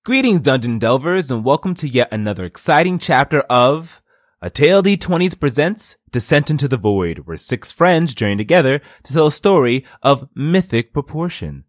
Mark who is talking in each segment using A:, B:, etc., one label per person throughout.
A: Greetings, Dungeon Delvers, and welcome to yet another exciting chapter of A Tale D20s presents Descent into the Void, where six friends journey together to tell a story of mythic proportion.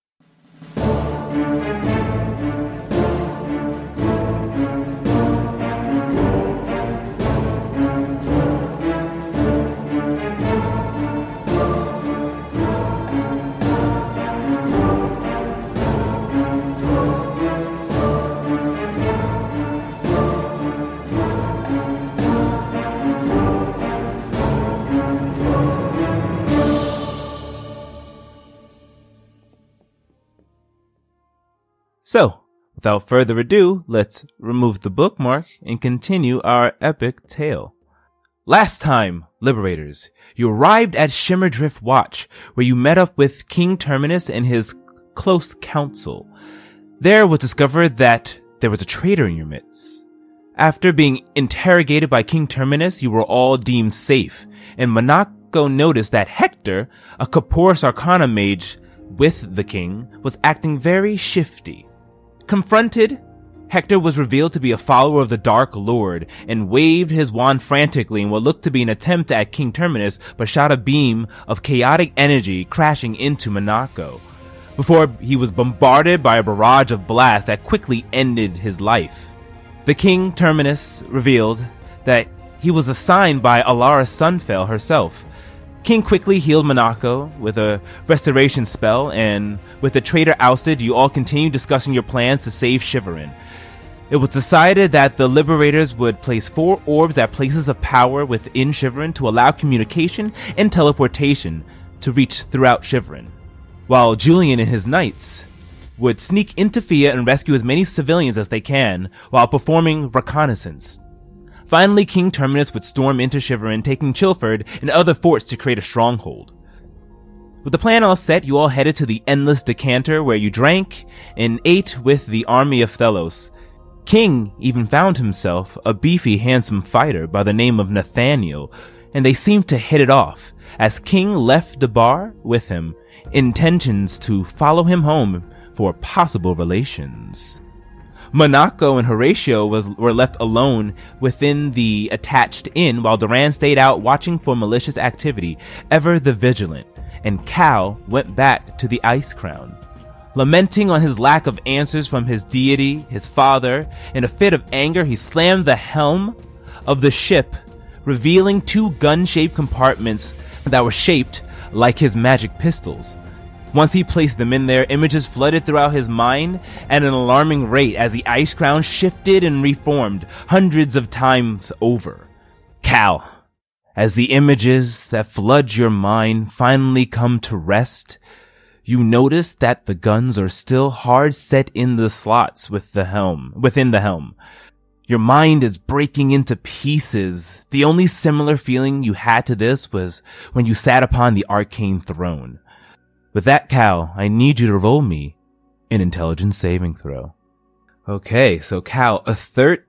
A: So, without further ado, let's remove the bookmark and continue our epic tale. Last time, Liberators, you arrived at Shimmerdrift Watch, where you met up with King Terminus and his close council. There was discovered that there was a traitor in your midst. After being interrogated by King Terminus, you were all deemed safe, and Monako noticed that Hector, a Corpus Arcana mage with the king, was acting very shifty. Confronted, Hector was revealed to be a follower of the Dark Lord and waved his wand frantically in what looked to be an attempt at King Terminus, but shot a beam of chaotic energy crashing into Monako before he was bombarded by a barrage of blasts that quickly ended his life. The King Terminus revealed that he was assigned by Alara Sunfell herself. King quickly healed Monako with a restoration spell, and with the traitor ousted, you all continued discussing your plans to save Shiverin. It was decided that the Liberators would place 4 orbs at places of power within Shiverin to allow communication and teleportation to reach throughout Shiverin, while Julian and his knights would sneak into Fia and rescue as many civilians as they can while performing reconnaissance. Finally, King Terminus would storm into Shiverin, taking Chilford and other forts to create a stronghold. With the plan all set, you all headed to the Endless Decanter, where you drank and ate with the army of Thelos. King even found himself a beefy, handsome fighter by the name of Nathaniel, and they seemed to hit it off, as King left the bar with him, intentions to follow him home for possible relations. Monako and Horatio were left alone within the attached inn, while Duran stayed out watching for malicious activity, ever the vigilant, and Cal went back to the Ice Crown. Lamenting on his lack of answers from his deity, his father, in a fit of anger, he slammed the helm of the ship, revealing 2 gun-shaped compartments that were shaped like his magic pistols. Once he placed them in there, images flooded throughout his mind at an alarming rate as the Ice Crown shifted and reformed hundreds of times over. Cal, as the images that flood your mind finally come to rest, you notice that the guns are still hard set in the slots within the helm. Your mind is breaking into pieces. The only similar feeling you had to this was when you sat upon the arcane throne. With that, Cal, I need you to roll me an intelligence saving throw. Okay, so Cal, a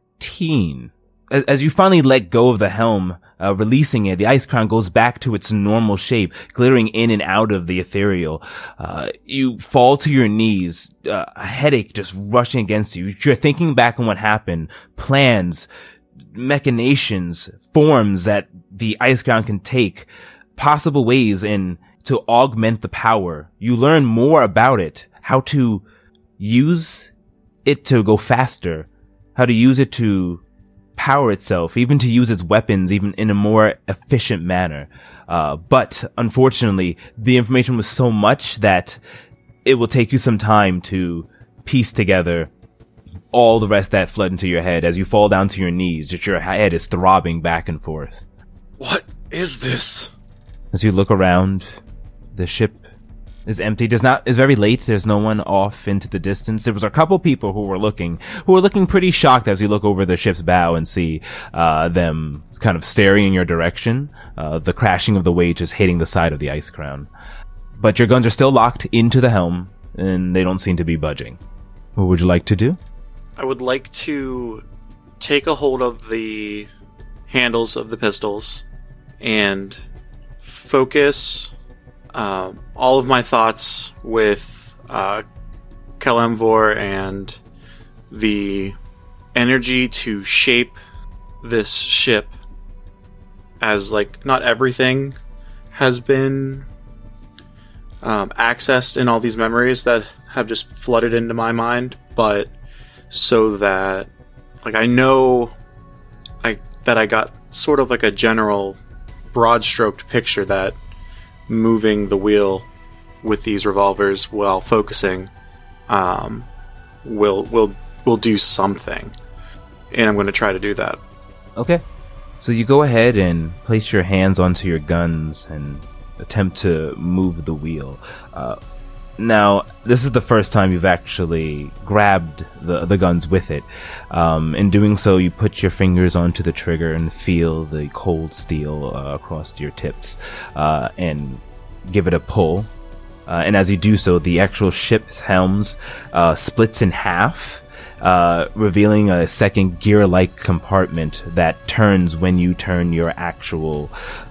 A: 13. As you finally let go of the helm, releasing it, the Ice Crown goes back to its normal shape, glittering in and out of the ethereal. You fall to your knees, a headache just rushing against you. You're thinking back on what happened, plans, machinations, forms that the Ice Crown can take, possible ways to augment the power. You learn more about it, how to use it to go faster, how to use it to power itself, even to use its weapons even in a more efficient manner. But unfortunately, the information was so much that it will take you some time to piece together all the rest that flood into your head as you fall down to your knees. Just your head is throbbing back and forth.
B: What is this?
A: As you look around, the ship is empty. It's very late. There's no one off into the distance. There was a couple people who were looking pretty shocked as you look over the ship's bow and see them kind of staring in your direction. The crashing of the waves just hitting the side of the Ice Crown. But your guns are still locked into the helm, and they don't seem to be budging. What would you like to do?
B: I would like to take a hold of the handles of the pistols and focus all of my thoughts with Kalemvor and the energy to shape this ship as, like, not everything has been accessed in all these memories that have just flooded into my mind, but so that, like, I know that I got sort of like a general broad-stroked picture that moving the wheel with these revolvers while focusing will do something, and I'm going to try to do that.
A: Okay. So you go ahead and place your hands onto your guns and attempt to move the wheel. Now, this is the first time you've actually grabbed the guns with it. In doing so, you put your fingers onto the trigger and feel the cold steel across your tips, and give it a pull. And as you do so, the actual ship's helms splits in half, revealing a second gear-like compartment that turns when you turn your actual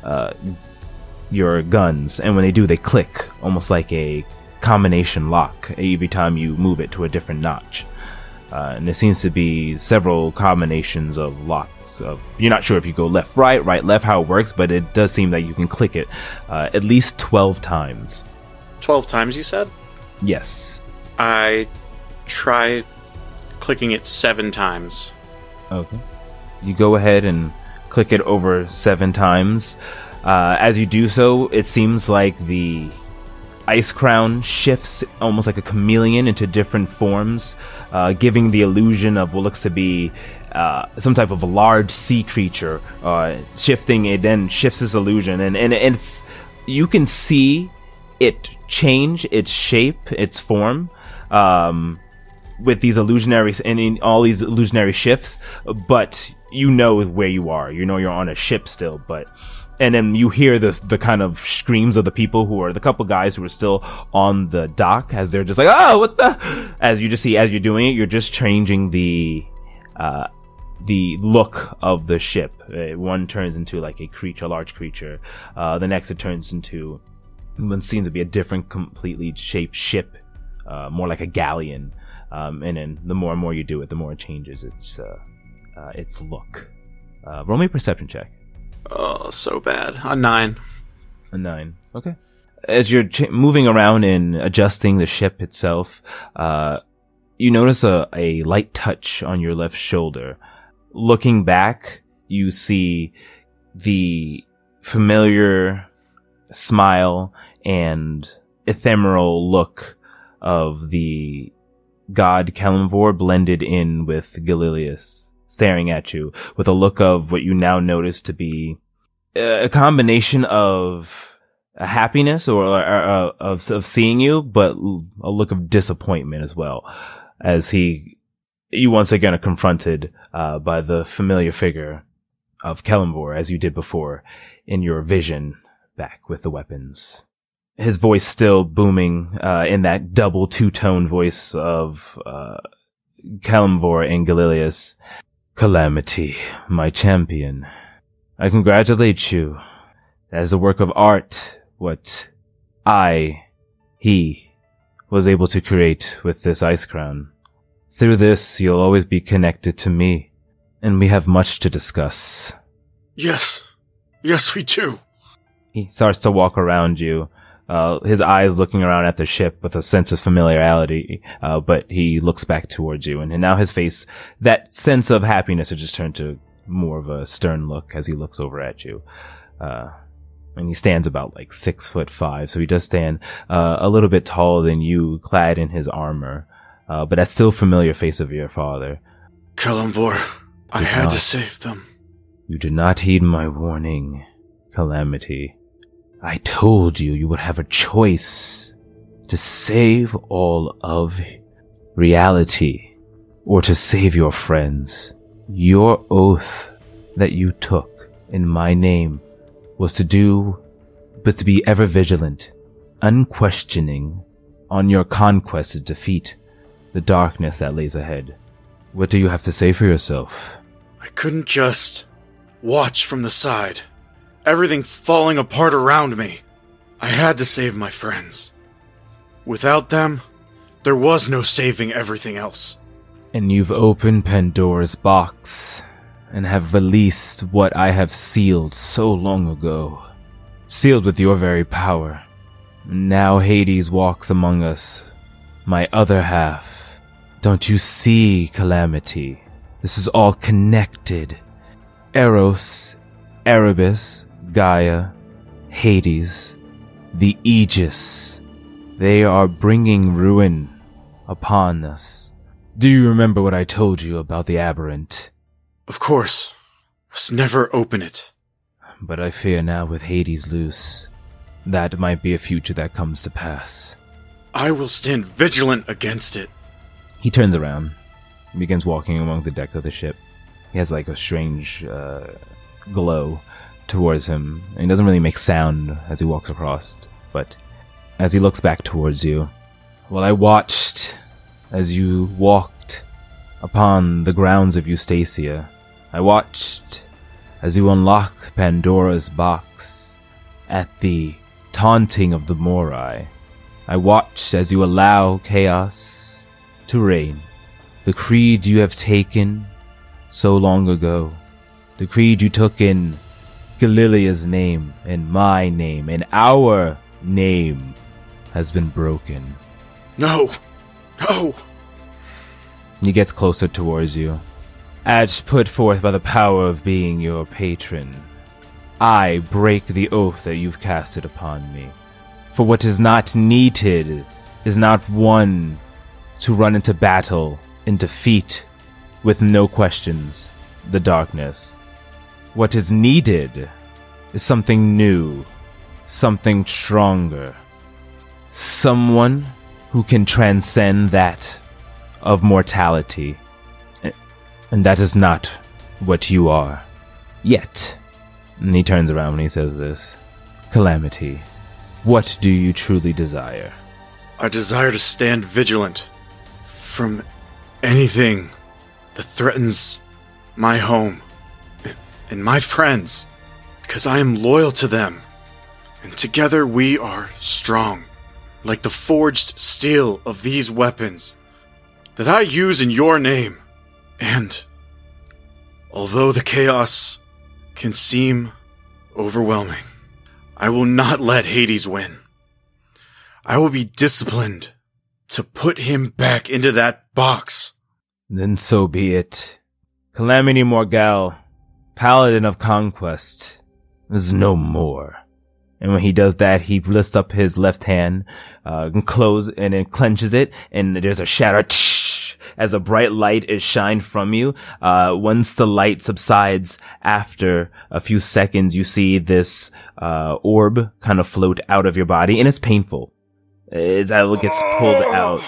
A: your guns. And when they do, they click, almost like a combination lock every time you move it to a different notch. And there seems to be several combinations of locks. You're not sure if you go left, right, left, how it works, but it does seem that you can click it at least 12 times.
B: 12 times, you said?
A: Yes.
B: I tried clicking it 7 times.
A: Okay. You go ahead and click it over 7 times. As you do so, it seems like the Ice Crown shifts almost like a chameleon into different forms, giving the illusion of what looks to be some type of a large sea creature. Shifting, it then shifts its illusion, and it's, you can see it change its shape, its form, with these illusionaries and in all these illusionary shifts. But you know where you are. You know you're on a ship still, but. And then you hear the kind of screams of the people who are the couple guys who are still on the dock, as they're just like, oh, what the? As you just see, as you're doing it, you're just changing the look of the ship. One turns into like a large creature. The next it turns into what seems to be a different, completely shaped ship, more like a galleon. And then the more and more you do it, the more it changes its look. Roll me a perception check.
B: Oh, so bad. A 9.
A: A 9. Okay. As you're moving around and adjusting the ship itself, you notice a light touch on your left shoulder. Looking back, you see the familiar smile and ephemeral look of the god Kelemvor blended in with Galilius, staring at you with a look of what you now notice to be a combination of a happiness or of seeing you, but a look of disappointment as well, as you once again are confronted by the familiar figure of Kelemvor, as you did before in your vision back with the weapons. His voice still booming in that double two-tone voice of Kelemvor and Galilius. Calamity, my champion, I congratulate you. As a work of art, what he was able to create with this Ice Crown. Through this, you'll always be connected to me, and we have much to discuss.
B: Yes, we do.
A: He starts to walk around you, his eyes looking around at the ship with a sense of familiarity, but he looks back towards you, and now his face, that sense of happiness has just turned to more of a stern look as he looks over at you. And he stands about like 6'5", so he does stand a little bit taller than you, clad in his armor, but that still familiar face of your father.
B: Kelemvor, I had to save them.
A: You did not heed my warning, Calamity. I told you would have a choice to save all of reality or to save your friends. Your oath that you took in my name was to be ever vigilant, unquestioning on your conquest to defeat the darkness that lays ahead. What do you have to say for yourself?
B: I couldn't just watch from the side. Everything falling apart around me. I had to save my friends. Without them, there was no saving everything else.
A: And you've opened Pandora's box and have released what I have sealed so long ago. Sealed with your very power. Now Hades walks among us, my other half. Don't you see, Calamity? This is all connected. Eros, Erebus, Gaia, Hades, the Aegis. They are bringing ruin upon us. Do you remember what I told you about the Aberrant?
B: Of course. Must never open it.
A: But I fear now with Hades loose, that might be a future that comes to pass.
B: I will stand vigilant against it.
A: He turns around and begins walking along the deck of the ship. He has like a strange glow towards him, and he doesn't really make sound as he walks across, but as he looks back towards you, well, I watched as you walked upon the grounds of Eustacia. I watched as you unlock Pandora's box at the taunting of the Morai. I watched as you allow chaos to reign. The creed you have taken so long ago, the creed you took in Galilia's name, and my name, and our name, has been broken.
B: No! No!
A: He gets closer towards you. As put forth by the power of being your patron, I break the oath that you've casted upon me. For what is not needed is not one to run into battle and defeat with no questions the darkness. What is needed is something new, something stronger, someone who can transcend that of mortality. And that is not what you are. Yet. And he turns around when he says this. Calamity, what do you truly desire?
B: I desire to stand vigilant from anything that threatens my home and my friends, because I am loyal to them, and together we are strong, like the forged steel of these weapons that I use in your name. And although the chaos can seem overwhelming, I will not let Hades win. I will be disciplined to put him back into that box.
A: Then so be it. Calamity Morgul, Paladin of Conquest, is no more. And when he does that, he lifts up his left hand, and then clenches it, and there's a shadow as a bright light is shined from you. Once the light subsides, after a few seconds, you see this orb kind of float out of your body, and it's painful. It gets pulled out.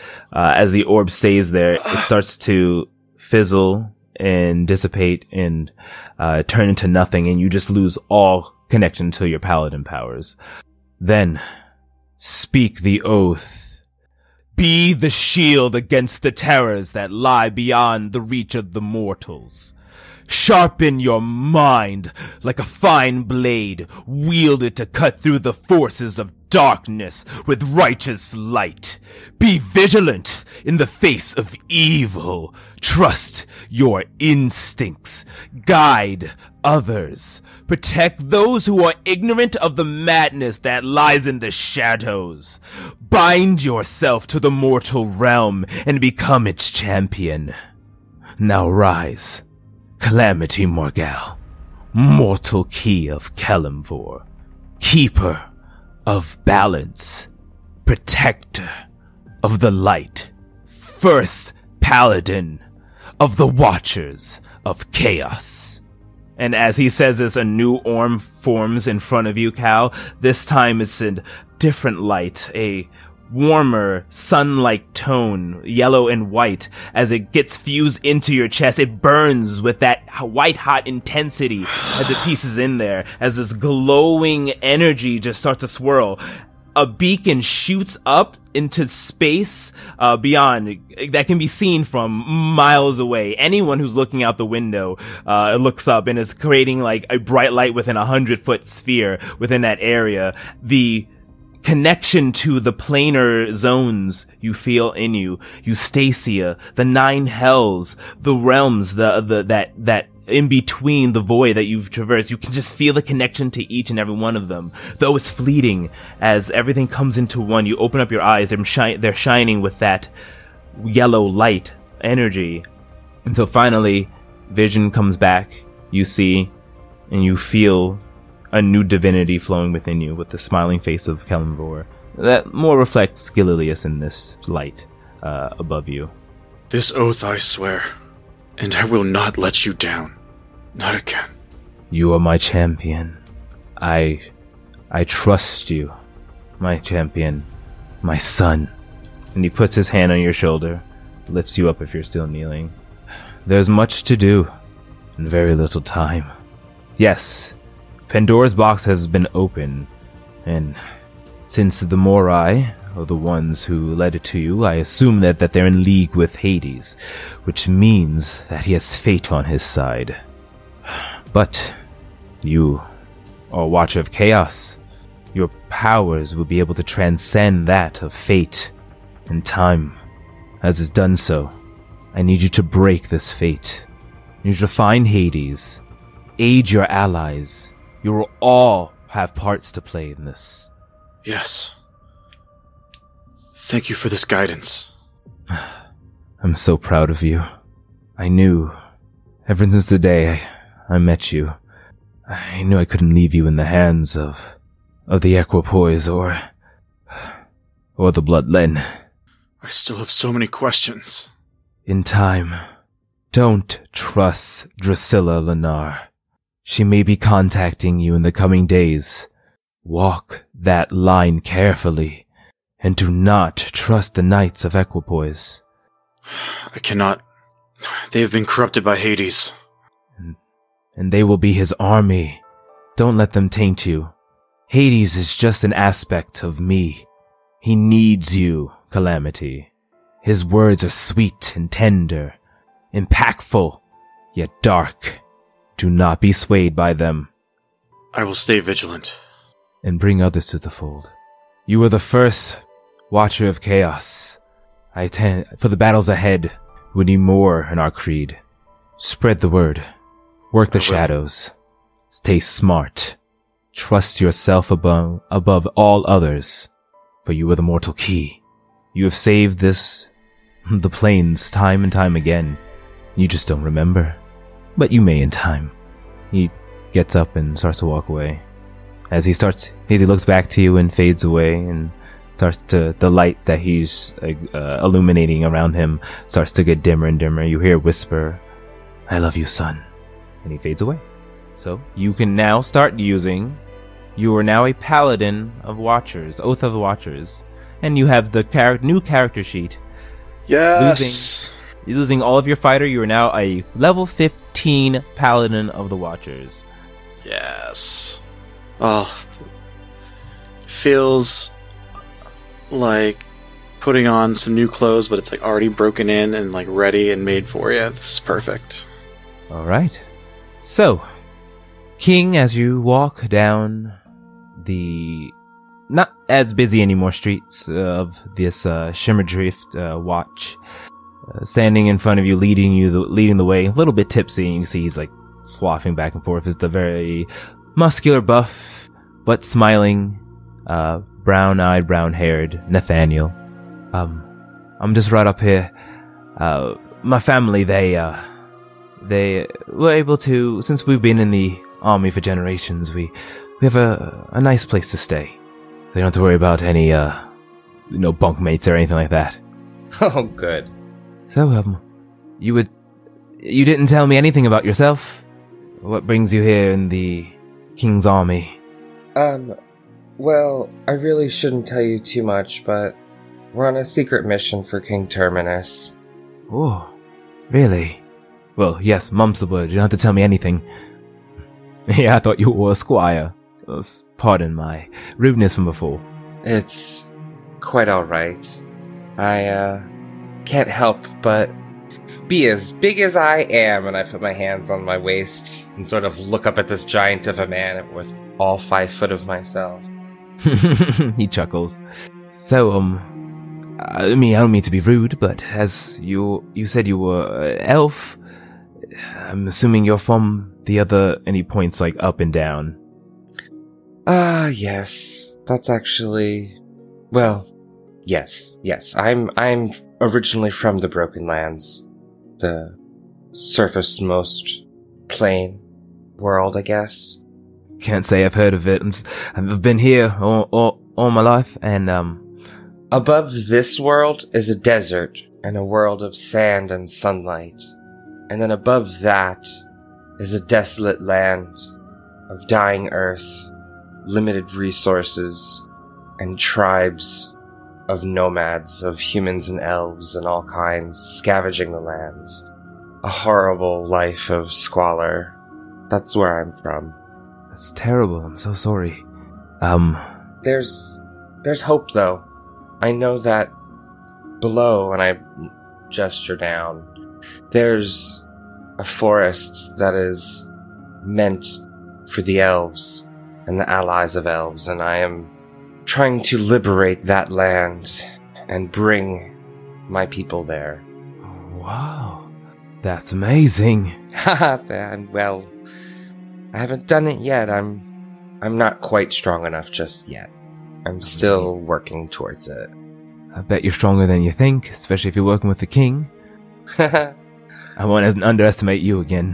A: As the orb stays there, it starts to fizzle and dissipate and turn into nothing, and you just lose all connection to your paladin powers. Then, speak the oath. Be the shield against the terrors that lie beyond the reach of the mortals. Sharpen your mind like a fine blade, wielded to cut through the forces of darkness with righteous light. Be vigilant in the face of evil. Trust your instincts. Guide others. Protect those who are ignorant of the madness that lies in the shadows. Bind yourself to the mortal realm and become its champion. Now rise, Calamity Morgul, mortal key of Kelemvor, keeper of balance, protector of the light, first paladin of the Watchers of Chaos. And as he says this, a new orb forms in front of you, Cal. This time it's a different light, a warmer, sun-like tone, yellow and white. As it gets fused into your chest, it burns with that white-hot intensity as it pieces in there, as this glowing energy just starts to swirl. A beacon shoots up into space beyond that can be seen from miles away. Anyone who's looking out the window looks up and is creating like a bright light within 100-foot sphere within that area. The connection to the planar zones you feel in you. Eustacia, the 9 hells, the realms, that in between the void that you've traversed. You can just feel the connection to each and every one of them. Though it's fleeting, as everything comes into one, you open up your eyes, they're shining with that yellow light energy. Until finally, vision comes back, you see, and you feel a new divinity flowing within you with the smiling face of Kelemvor that more reflects Gililius in this light above you.
B: This oath I swear, and I will not let you down. Not again.
A: You are my champion. I trust you, my champion, my son. And he puts his hand on your shoulder, lifts you up if you're still kneeling. There's much to do, and very little time. Yes, Pandora's box has been open, and since the Morai are the ones who led it to you, I assume that they're in league with Hades, which means that he has fate on his side. But you are a Watcher of Chaos. Your powers will be able to transcend that of fate and time. As is done so, I need you to break this fate. I need you to find Hades, aid your allies. You will all have parts to play in this.
B: Yes. Thank you for this guidance.
A: I'm so proud of you. I knew, ever since the day I met you, I knew I couldn't leave you in the hands of the Equipoise or the Bloodlen.
B: I still have so many questions.
A: In time, don't trust Drusilla Lenar. She may be contacting you in the coming days. Walk that line carefully, and do not trust the Knights of Equipoise.
B: I cannot. They have been corrupted by Hades.
A: And they will be his army. Don't let them taint you. Hades is just an aspect of me. He needs you, Calamity. His words are sweet and tender, impactful, yet dark. Do not be swayed by them.
B: I will stay vigilant.
A: And bring others to the fold. You are the first Watcher of Chaos. For the battles ahead, we need more in our creed. Spread the word. Work the shadows. Stay smart. Trust yourself above all others, for you are the mortal key. You have saved the plains time and time again. You just don't remember. But you may in time. He gets up and starts to walk away. As he looks back to you and fades away, and the light that he's illuminating around him starts to get dimmer and dimmer. You hear a whisper, "I love you, son." And he fades away. So you can now start using. You are now a Paladin of Watchers, Oath of the Watchers, and you have the new character sheet.
B: Yes.
A: Losing all of your fighter, you are now a level 15 Paladin of the Watchers.
B: Yes. Oh, feels like putting on some new clothes, but it's like already broken in and like ready and made for you. This is perfect.
A: All right. So, King, as you walk down the not as busy anymore streets of this Shimmerdrift Watch, standing in front of you, leading the way, a little bit tipsy, and you see he's like sloughing back and forth, is the very muscular, buff, but smiling, brown-eyed, brown-haired Nathaniel. I'm just right up here. My family, they were able to, since we've been in the army for generations, we have a nice place to stay. They don't have to worry about any, bunkmates or anything like that.
C: Oh, good.
A: So, you didn't tell me anything about yourself. What brings you here in the King's army?
C: Well, I really shouldn't tell you too much, but we're on a secret mission for King Terminus.
A: Oh, really? Well, yes, mum's the word. You don't have to tell me anything. Yeah, I thought you were a squire. Pardon my rudeness from before.
C: It's quite alright. I, can't help but be as big as I am, and I put my hands on my waist and sort of look up at this giant of a man with all 5 foot of myself.
A: He chuckles. So, I mean, I don't mean to be rude, but as you said you were an elf, I'm assuming you're from the other, and he points, like, up and down.
C: Yes. That's actually... Well, yes. I'm originally from the Broken Lands. The surface most plain world, I guess.
A: Can't say I've heard of it. I've been here all my life, and,
C: Above this world is a desert, and a world of sand and sunlight. And then above that is a desolate land of dying earth, limited resources, and tribes of nomads, of humans and elves and all kinds, scavenging the lands. A horrible life of squalor. That's where I'm from.
A: That's terrible. I'm so sorry.
C: There's hope, though. I know that below, and I gesture down, there's a forest that is meant for the elves and the allies of elves, and I am trying to liberate that land and bring my people there.
A: Wow. That's amazing.
C: Haha, and well, I haven't done it yet. I'm not quite strong enough just yet. I'm still working towards it.
A: I bet you're stronger than you think, especially if you're working with the king. I won't underestimate you again.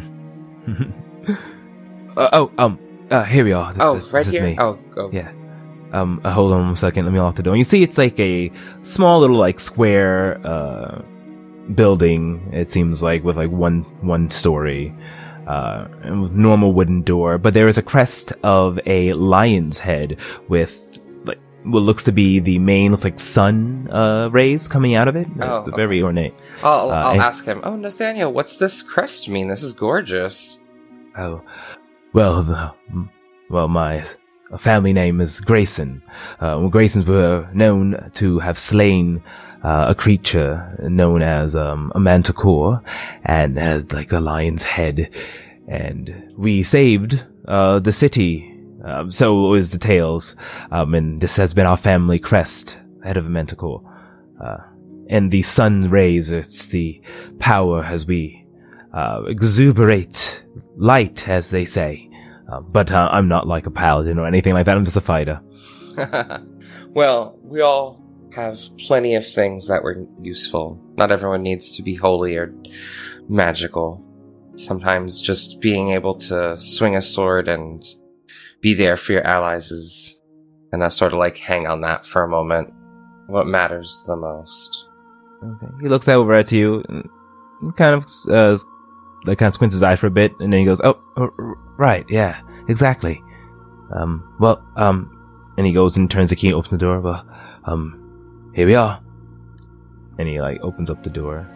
A: Here we are.
C: Right
A: this
C: here?
A: Is me.
C: Oh, go.
A: Yeah. Hold on 1 second. Let me lock the door. And you see, it's like a small little, like, square, building, it seems like, with, like, one story, and with normal wooden door. But there is a crest of a lion's head with, like, what looks to be the main, looks like sun, rays coming out of it. It's very ornate.
C: I'll ask him, Nathaniel, what's this crest mean? This is gorgeous.
A: Oh, well, my family name is Grayson. Graysons were known to have slain a creature known as a manticore, and has like a lion's head, and we saved the city. So is the tales, and this has been our family crest, head of a manticore. And the sun rays, it's the power as we exuberate light, as they say. But I'm not like a paladin or anything like that. I'm just a fighter.
C: Well, we all have plenty of things that were useful. Not everyone needs to be holy or magical. Sometimes just being able to swing a sword and be there for your allies is, and I sort of like hang on that for a moment, what matters the most.
A: Okay. He looks over at you and kind of squints his eye for a bit, and then he goes, "Oh, right, yeah, exactly. And he goes and turns the key and opens the door. Well, here we are." And he, like, opens up the door.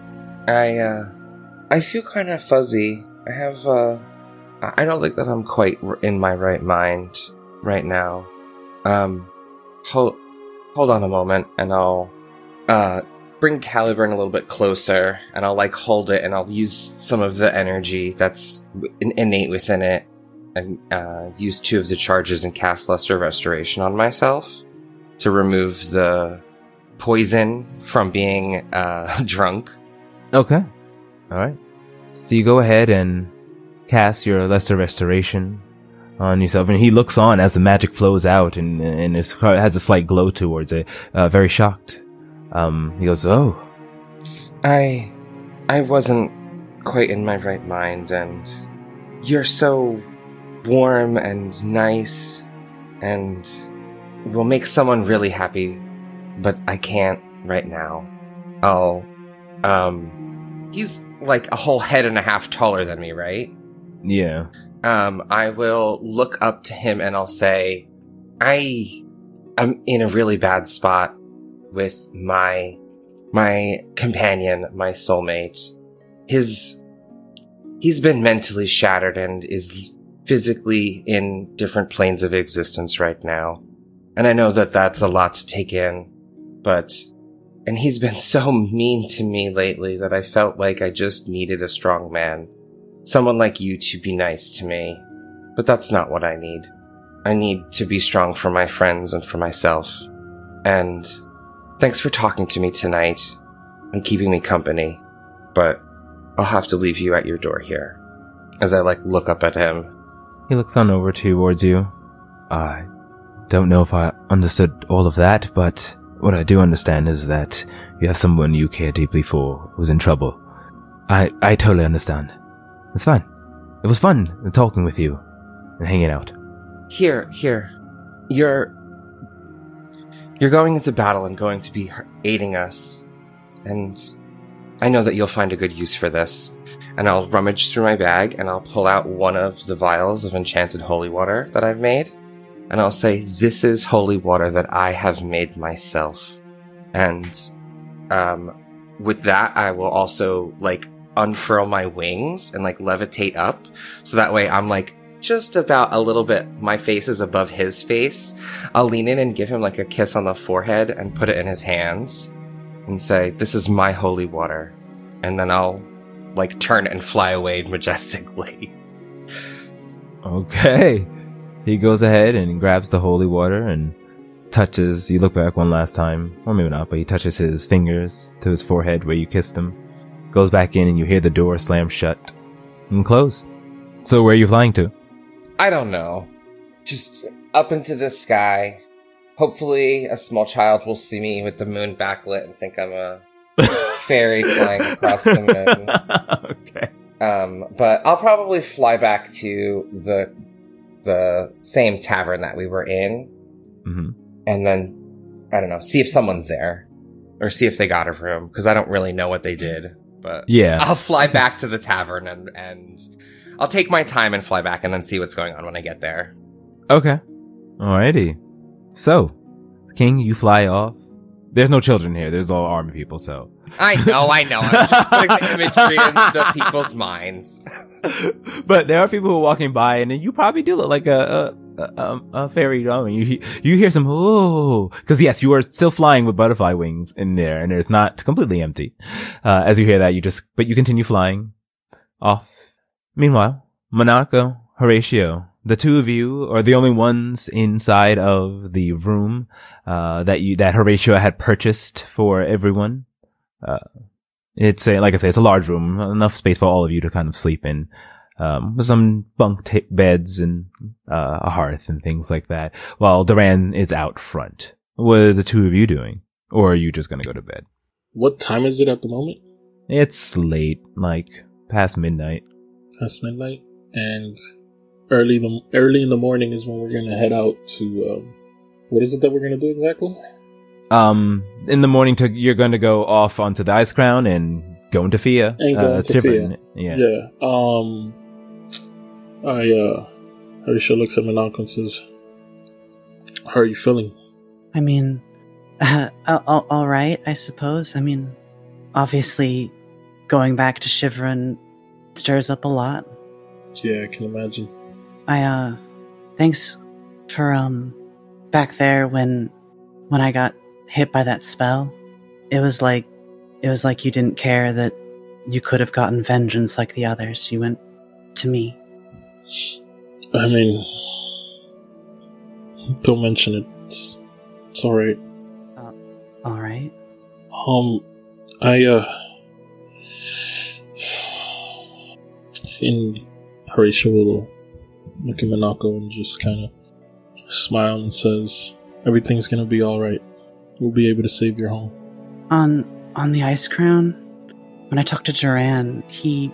C: I feel kind of fuzzy. I don't think that I'm quite in my right mind right now. Hold on a moment, and I'll, bring Caliburn a little bit closer, and I'll, like, hold it, and I'll use some of the energy that's innate within it, and use 2 of the charges and cast Lesser Restoration on myself to remove the poison from being drunk.
A: Okay. Alright. So you go ahead and cast your Lesser Restoration on yourself, and he looks on as the magic flows out, and it has a slight glow towards it, very shocked. He goes, "Oh.
C: I wasn't quite in my right mind, and you're so warm and nice, and will make someone really happy, but I can't right now. He's like a whole head and a half taller than me, right?
A: Yeah.
C: I will look up to him and I'll say, I'm in a really bad spot with my companion, my soulmate. He's been mentally shattered and is physically in different planes of existence right now. And I know that that's a lot to take in, and he's been so mean to me lately that I felt like I just needed a strong man. Someone like you to be nice to me. But that's not what I need. I need to be strong for my friends and for myself. And thanks for talking to me tonight and keeping me company. But I'll have to leave you at your door here. As I, look up at him.
A: He looks on over towards you. I don't know if I understood all of that, but what I do understand is that you have someone you care deeply for who's in trouble. I totally understand. It's fine. It was fun talking with you and hanging out.
C: Here. You're going into battle and going to be aiding us. And I know that you'll find a good use for this. And I'll rummage through my bag and I'll pull out one of the vials of enchanted holy water that I've made. And I'll say, this is holy water that I have made myself. And with that, I will also, unfurl my wings and, levitate up. So that way I'm, just about a little bit, my face is above his face. I'll lean in and give him, a kiss on the forehead and put it in his hands. And say, this is my holy water. And then I'll, turn and fly away majestically.
A: Okay. He goes ahead and grabs the holy water and touches, you look back one last time, or maybe not, but he touches his fingers to his forehead where you kissed him. Goes back in and you hear the door slam shut and close. So where are you flying to?
C: I don't know. Just up into the sky. Hopefully a small child will see me with the moon backlit and think I'm a fairy flying across the moon.
A: Okay.
C: But I'll probably fly back to the same tavern that we were in.
A: Mm-hmm.
C: And then, I don't know, see if someone's there. Or see if they got a room, because I don't really know what they did. But
A: yeah,
C: I'll fly back to the tavern and I'll take my time and fly back and then see what's going on when I get there.
A: Okay. Alrighty. So, King, you fly off. There's no children here. There's all army people, so.
C: I know. I'm just putting the imagery into people's minds.
A: But there are people who are walking by, and then you probably do look like a fairy. You hear some ooh, because yes, you are still flying with butterfly wings in there, and it's not completely empty. As you hear that, but you continue flying off. Meanwhile, Monaco, Horatio, the two of you are the only ones inside of the room that Horatio had purchased for everyone. It's like I say, it's a large room, enough space for all of you to kind of sleep in, with some beds and a hearth and things like that. While Duran is out front. What are the two of you doing, or are you just gonna go to bed?
D: What time is it at the moment?
A: It's late, past midnight.
D: Past midnight, and early in the morning is when we're gonna head out to. What is it that we're gonna do exactly?
A: In the morning, you're going to go off onto the Ice Crown and go into Fia.
D: And go into Fia.
A: Yeah.
D: Harisha looks at Monaco and says, "How are you feeling?"
E: I mean, all right, I suppose. I mean, obviously, going back to Shivran stirs up a lot.
D: Yeah, I can imagine.
E: Thanks for, back there when I got hit by that spell. It was like you didn't care that you could have gotten vengeance like the others. You went to me.
D: I mean, don't mention it. It's alright.
E: Alright.
D: In Horatio will look at Monaco and just kind of smile and says, "Everything's gonna be alright. We'll be able to save your home."
E: On the Ice Crown, when I talked to Duran, he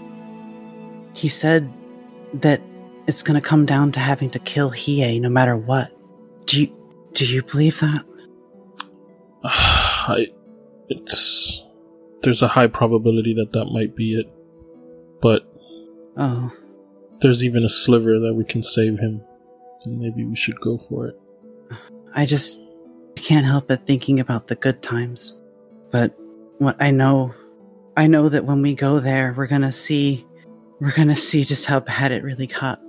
E: said that it's gonna come down to having to kill Hiei no matter what. Do you believe that?
D: There's a high probability that might be it, but if there's even a sliver that we can save him, then maybe we should go for it.
E: I can't help but thinking about the good times. But what I know that when we go there, we're gonna see just how bad it really got.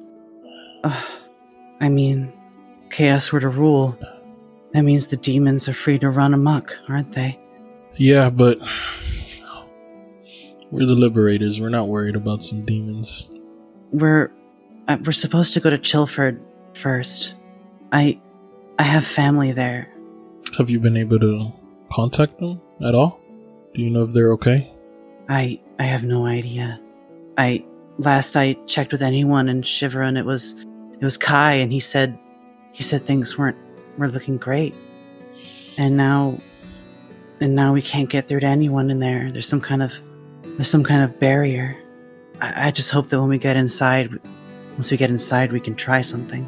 E: I mean, chaos were to rule. That means the demons are free to run amok, aren't they?
D: Yeah, but we're the liberators. We're not worried about some demons.
E: We're supposed to go to Chilford first. I have family there.
D: Have you been able to contact them at all? Do you know if they're okay?
E: I have no idea. Last I checked with anyone in Shiveron, it was Kai, and he said things were looking great. And now we can't get through to anyone in there. There's some kind of barrier. I just hope that once we get inside, we can try something.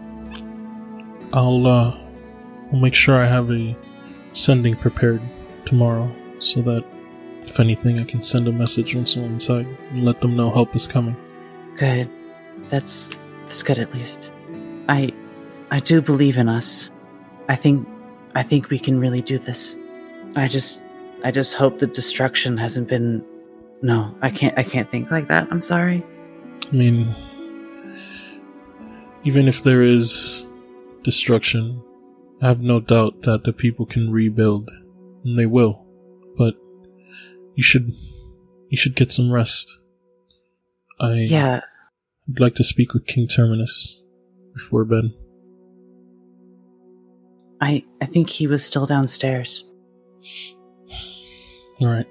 D: I'll make sure I have a sending prepared tomorrow, so that if anything, I can send a message once we're inside and let them know help is coming.
E: Good. That's good at least. I do believe in us. I think we can really do this. I just hope the destruction hasn't been. No, I can't think like that. I'm sorry.
D: I mean, even if there is destruction, I have no doubt that the people can rebuild, and they will. But you should get some rest. I'd like to speak with King Terminus before bed.
E: I think he was still downstairs.
D: All right.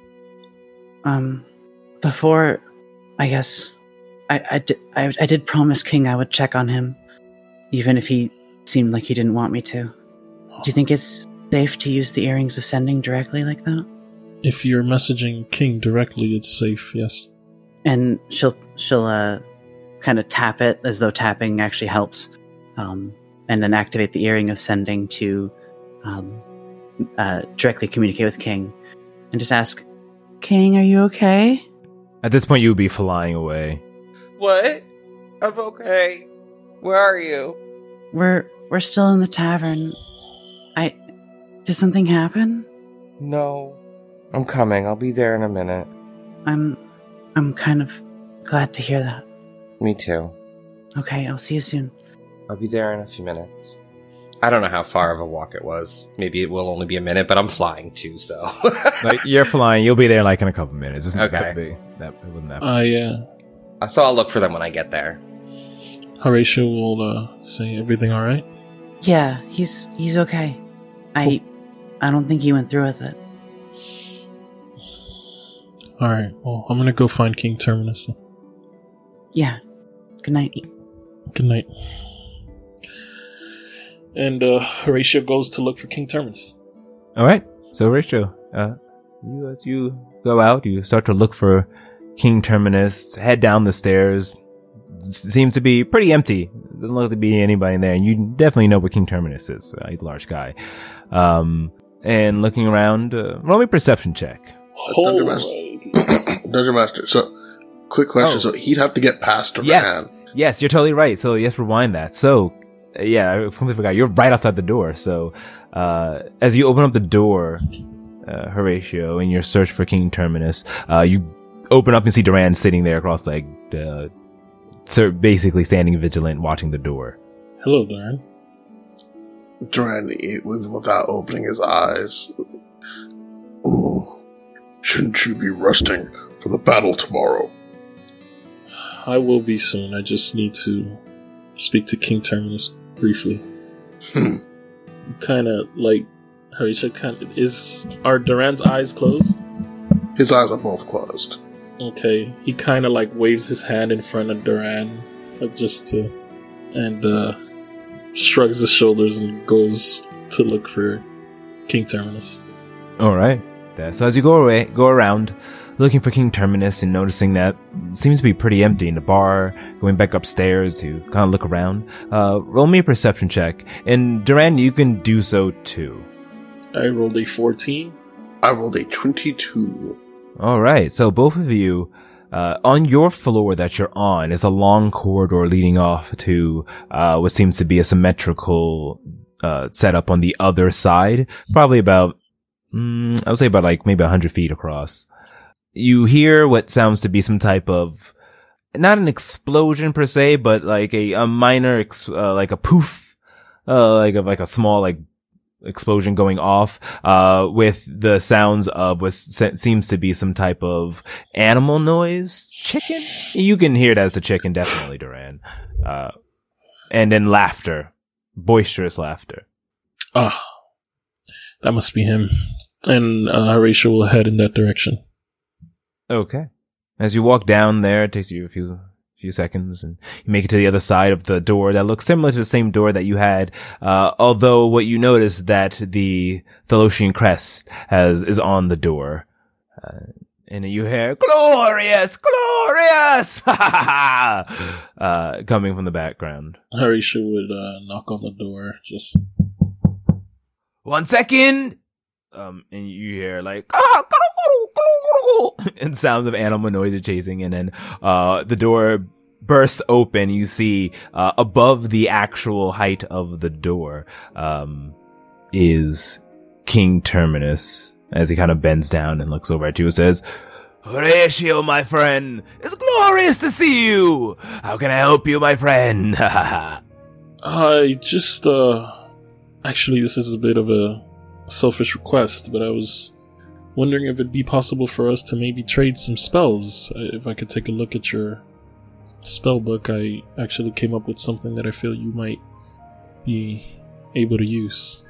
E: Before, I guess, I did promise King I would check on him, even if he seemed like he didn't want me to. Do you think it's safe to use the Earrings of Sending directly like that?
D: If you're messaging King directly, it's safe, yes.
E: And she'll kind of tap it as though tapping actually helps, and then activate the Earring of Sending to directly communicate with King, and just ask, King, are you okay?
A: At this point, you would be flying away.
C: What? I'm okay. Where are you?
E: We're still in the tavern. Did something happen?
C: No. I'm coming. I'll be there in a minute.
E: I'm kind of glad to hear that.
C: Me too.
E: Okay, I'll see you soon.
C: I'll be there in a few minutes. I don't know how far of a walk it was. Maybe it will only be a minute, but I'm flying too, so.
A: Like, you're flying, you'll be there like in a couple minutes. It's not
C: Okay.
A: that big. It wasn't that big.
C: So I'll look for them when I get there.
D: Horatio will say everything all right.
E: Yeah, he's okay. I don't think he went through with it.
D: All right. Well, I'm gonna go find King Terminus.
E: Yeah. Good night.
D: Good night. And Horatio goes to look for King Terminus.
A: All right. So, Horatio, you go out, you start to look for King Terminus, head down the stairs. Seems to be pretty empty. Doesn't look to be anybody in there. And you definitely know where King Terminus is. He's a large guy. And looking around, roll me a perception check.
F: Dungeon Master. So, quick question. So he'd have to get past a van.
A: Yes, you're totally right. So yes, rewind that. So, yeah, I completely forgot. You're right outside the door. So, as you open up the door, Horatio, in your search for King Terminus, you open up and see Duran sitting there across, like, basically standing vigilant, watching the door.
D: Hello, Duran.
F: Duran ate without opening his eyes. Shouldn't you be resting for the battle tomorrow?
D: I will be soon. I just need to speak to King Terminus briefly. Kind of like Horatio. Are Duran's eyes closed?
F: His eyes are both closed.
D: Okay. He kind of like waves his hand in front of Duran, and shrugs his shoulders and goes to look for King Terminus.
A: All right. So as you go around, looking for King Terminus and noticing that it seems to be pretty empty in the bar, going back upstairs to kind of look around, roll me a perception check. And Duran, you can do so too.
D: I rolled a 14.
F: I rolled a 22.
A: All right. So both of you, on your floor that you're on is a long corridor leading off to what seems to be a symmetrical setup on the other side, probably about, I would say about like maybe 100 feet across. You hear what sounds to be some type of, not an explosion per se, but like a minor, like a poof, like a small like explosion going off, with the sounds of what seems to be some type of animal noise. Chicken? You can hear that as a chicken, definitely, Duran. And then laughter. Boisterous laughter.
D: Ah, that must be him. And Horatio will head in that direction.
A: Okay. As you walk down there, it takes you a few seconds, and you make it to the other side of the door that looks similar to the same door that you had, although what you notice that the Thalosian crest is on the door. And you hear, "Glorious! Glorious!" Coming from the background.
D: Horatio would knock on the door, just...
A: 1 second! And you hear like, and sounds of animal noises chasing, and then, the door bursts open. You see, above the actual height of the door, is King Terminus, as he kind of bends down and looks over at you and says, "Horatio, my friend, it's glorious to see you! How can I help you, my friend?"
D: I just, actually, this is a bit of a selfish request, but I was wondering if it'd be possible for us to maybe trade some spells. If I could take a look at your spell book, I actually came up with something that I feel you might be able to use.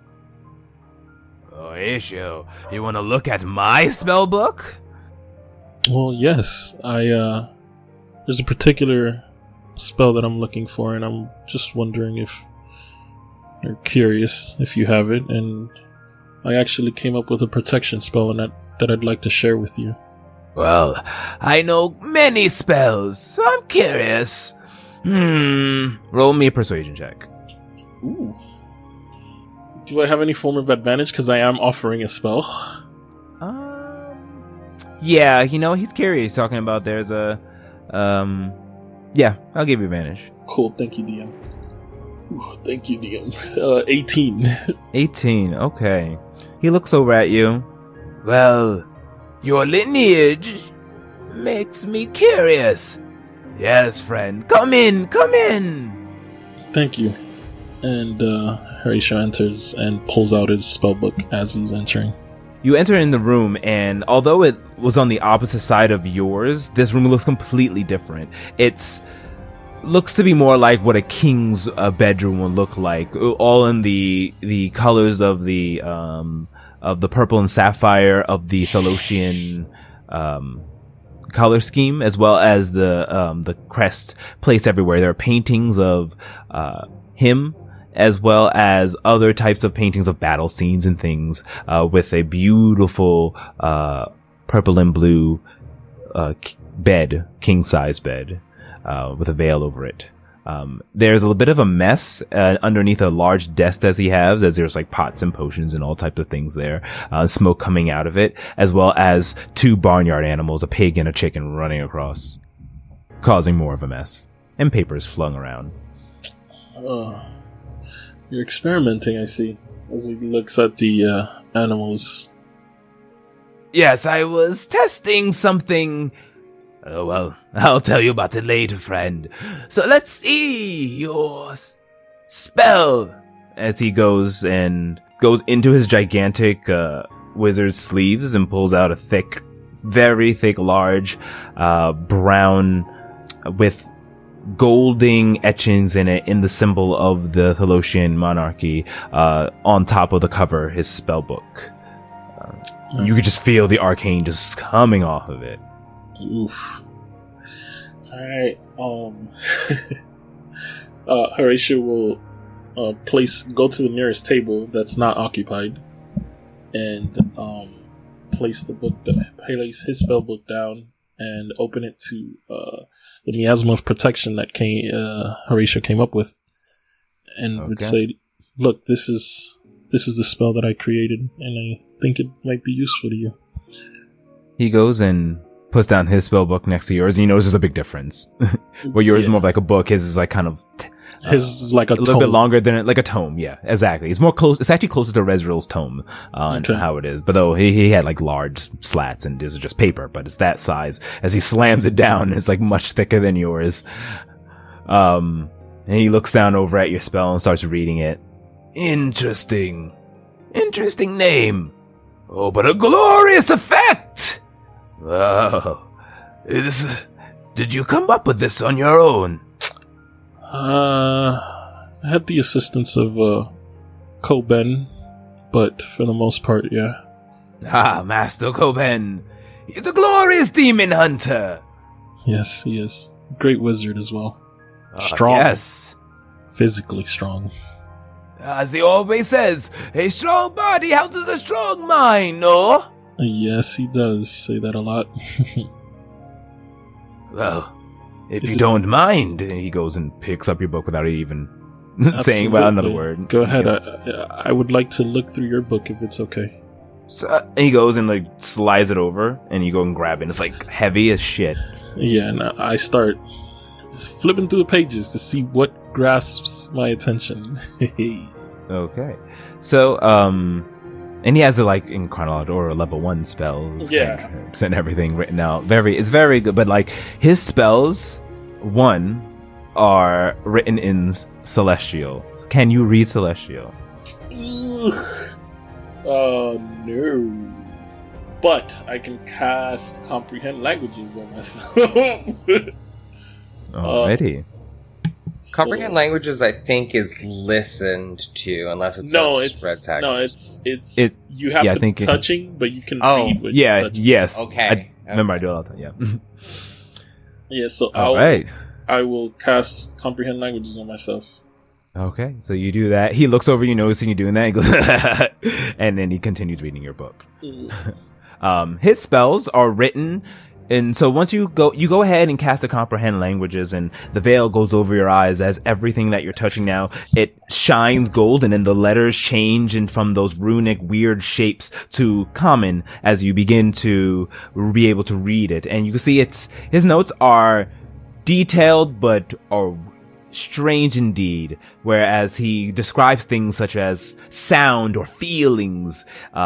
A: Horatio, you want to look at my spell book?
D: Well, yes. There's a particular spell that I'm looking for, and I'm just wondering if you're curious if you have it, and I actually came up with a protection spell and that I'd like to share with you.
A: Well, I know many spells, so I'm curious. Roll me a persuasion check.
D: Ooh. Do I have any form of advantage because I am offering a spell?
A: Yeah, he's curious, talking about there's a, yeah, I'll give you advantage.
D: Cool, thank you, DM. Ooh, thank you, DM. 18.
A: 18, okay. He looks over at you. Well, your lineage makes me curious. Yes, friend, come in.
D: Thank you. And, Horatio enters and pulls out his spellbook as he's entering.
A: You enter in the room, and although it was on the opposite side of yours, this room looks completely different. Looks to be more like what a king's bedroom would look like, all in the colors of the purple and sapphire of the Thalosian color scheme, as well as the crest placed everywhere. There are paintings of him, as well as other types of paintings of battle scenes and things, with a beautiful purple and blue bed, king-size bed, with a veil over it. There's a little bit of a mess underneath a large desk as he has, as there's like pots and potions and all types of things there, smoke coming out of it, as well as 2 barnyard animals, a pig and a chicken, running across, causing more of a mess, and papers flung around.
D: You're experimenting, I see, as he looks at the animals.
A: Yes, I was testing something. Oh, well, I'll tell you about it later, friend. So let's see your spell. As he goes into his gigantic wizard's sleeves and pulls out a thick, very thick, large brown with golding etchings in it, in the symbol of the Thalosian monarchy, on top of the cover, his spell book. You could just feel the arcane just coming off of it.
D: Oof. Alright, Horatio will go to the nearest table that's not occupied and place his spell book down and open it to the miasma of protection that Horatio came up with, and would say, "Look, this is the spell that I created, and I think it might be useful to you." He
A: goes and puts down his spell book next to yours, and you notice there's a big difference. Where yours is more like a book, his is like kind of
D: his is like a
A: little bit longer than like a tome. Yeah, exactly. It's more close. It's actually closer to Rezril's tome on how it is. But though he had like large slats, and this is just paper, but it's that size. As he slams it down, it's like much thicker than yours. And he looks down over at your spell and starts reading it. Interesting name. Oh, but a glorious effect. Oh, did you come up with this on your own?
D: I had the assistance of Koben, but for the most part, yeah.
A: Ah, Master Koben. He's a glorious demon hunter.
D: Yes, he is. Great wizard as well. Strong.
A: Yes.
D: Physically strong.
A: As he always says, a strong body houses a strong mind, no?
D: Yes, he does say that a lot.
A: Well, if
D: Is
A: you
D: it-
A: don't mind, he goes and picks up your book without even saying well another
D: Absolutely.
A: word.
D: Go ahead.
A: Yes.
D: I would like to look through your book if it's okay.
A: So, he goes and like slides it over, and you go and grab it. It's like heavy as shit.
D: Yeah, and I start flipping through the pages to see what grasps my attention.
A: Okay, so and he has it like in chronological or level 1 spells.
D: Yeah.
A: And everything written out. It's very good, but like his spells, one are written in Celestial. Can you read Celestial?
D: No. But I can cast comprehend languages on myself.
A: Alrighty.
C: Comprehend languages, I think, is listened to, unless it says red text.
D: It's
A: It-
D: you have
A: yeah, I
D: to
A: think
D: be
A: it-
D: touching, but you can
C: Oh,
D: read what
A: Yeah.
D: you're touching.
A: Yes.
C: Okay.
A: I remember I do it all the time. Yeah.
D: Yeah, so
A: All right.
D: I will cast comprehend languages on myself.
A: Okay, so you do that. He looks over you, noticing you doing that, he goes and then he continues reading your book. His spells are written, and so once you go ahead and cast the comprehend languages, and the veil goes over your eyes as everything that you're touching now, it shines gold, and then the letters change and from those runic weird shapes to common as you begin to be able to read it. And you can see his notes are detailed but are strange indeed, whereas he describes things such as sound or feelings,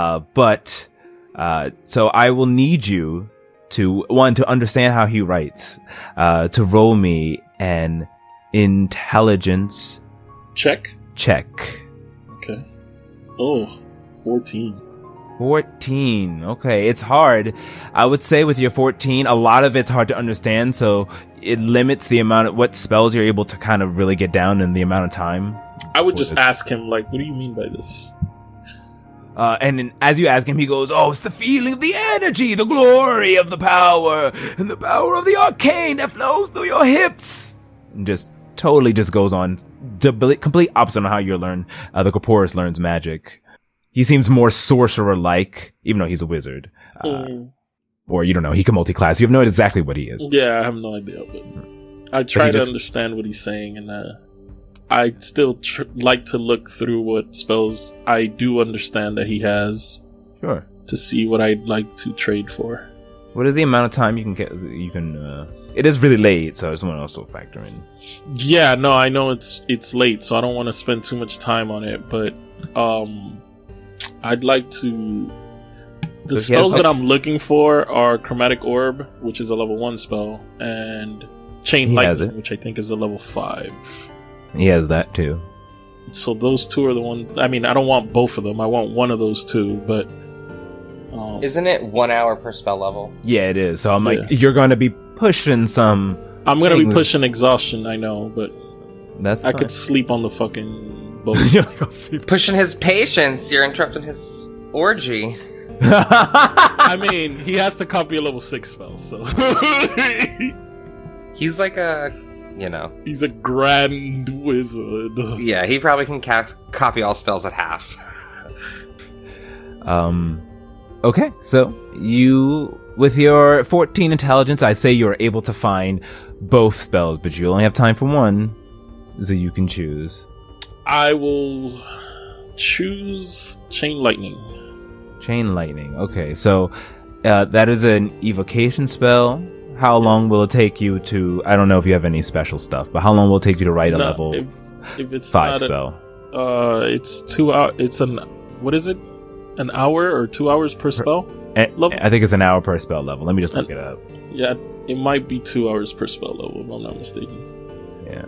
A: so I will need you to understand how he writes, to roll me an intelligence
D: Check.
A: check.
D: Okay. Oh, 14.
A: 14. Okay, it's hard. I would say with your 14, a lot of it's hard to understand, so it limits the amount of what spells you're able to kind of really get down in the amount of time.
D: I would just ask him, like, what do you mean by this?
A: And then as you ask him, he goes, "Oh, it's the feeling of the energy, the glory of the power, and the power of the arcane that flows through your hips." And just totally just goes on the complete opposite on how you learn. The Corporus learns magic. He seems more sorcerer-like, even though he's a wizard. Or you don't know, he can multi-class. You have no idea exactly what he is.
D: Yeah, I have no idea, but I try
A: he
D: to
A: just-
D: understand what he's saying, and I still like to look through what spells I do understand that he has
A: Sure.
D: to see what I'd like to trade for.
A: What is the amount of time you can get? It is really late, so I just want to also factor in.
D: Yeah, no, I know it's late, so I don't want to spend too much time on it, but I'd like to. The
A: So he has-
D: spells that I'm looking for are Chromatic Orb, which is a level 1 spell, and Chain
A: He has
D: Lightning,
A: it.
D: which I think is a level 5.
A: He has that too.
D: So those two are the ones. I mean, I don't want both of them. I want one of those two, but
C: Isn't it 1 hour per spell level?
A: Yeah, it is. So I'm like,
D: Yeah.
A: you're going to be pushing some.
D: I'm gonna be
A: things.
D: pushing exhaustion. I know, but
A: That's
D: I could sleep on the fucking boat.
A: You're like, "I'll sleep."
C: Pushing his patience. You're interrupting his orgy.
D: I mean, he has to copy a level 6 spell, so
C: He's like a,
D: he's a grand wizard.
C: yeah, he probably can copy all spells at half.
A: Okay, so you, with your 14 intelligence, I say you're able to find both spells, but you only have time for one, so you can choose.
D: I will choose Chain Lightning.
A: Chain Lightning. Okay, so that is an evocation spell. How long will it take you to? I don't know if you have any special stuff, but how long will it take you to write a
D: No,
A: level
D: if it's
A: 5
D: not
A: spell?
D: it's 2 hours. It's what is it? An hour or 2 hours per spell? level?
A: I think it's an hour per spell level. Let me just look it up.
D: Yeah, it might be 2 hours per spell level, if I'm not mistaken.
A: Yeah.